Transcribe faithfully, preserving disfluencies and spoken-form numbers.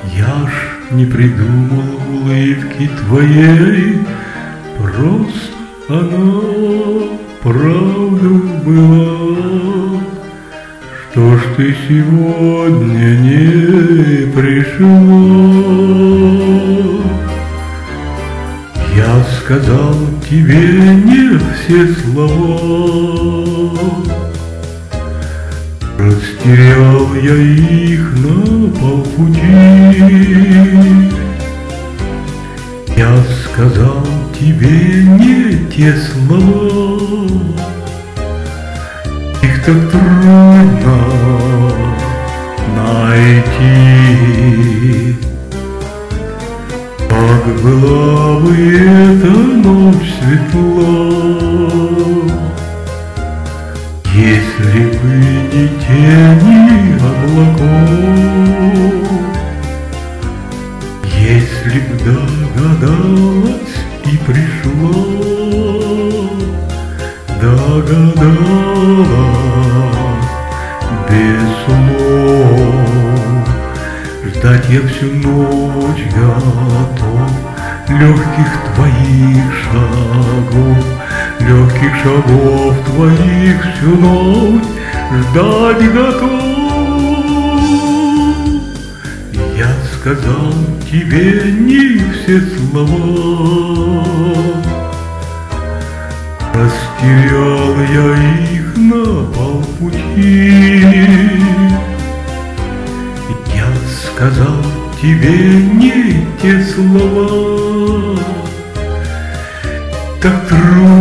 Я ж не придумал улыбки твоей, просто она правду была. Что ж ты сегодня не пришла? Я сказал тебе не все слова, растерял я их на полпути. Я сказал тебе не те слова, их так трудно найти. Как была бы эта ночь светла, если бы не тени облаков, если б догадалась и пришла, догадалась без слов. Ждать я всю ночь готов легких твоих шагов, легких шагов твоих всю ночь ждать готов. Я сказал тебе не все слова, растерял я их на полпути. Я сказал тебе не те слова, так трудно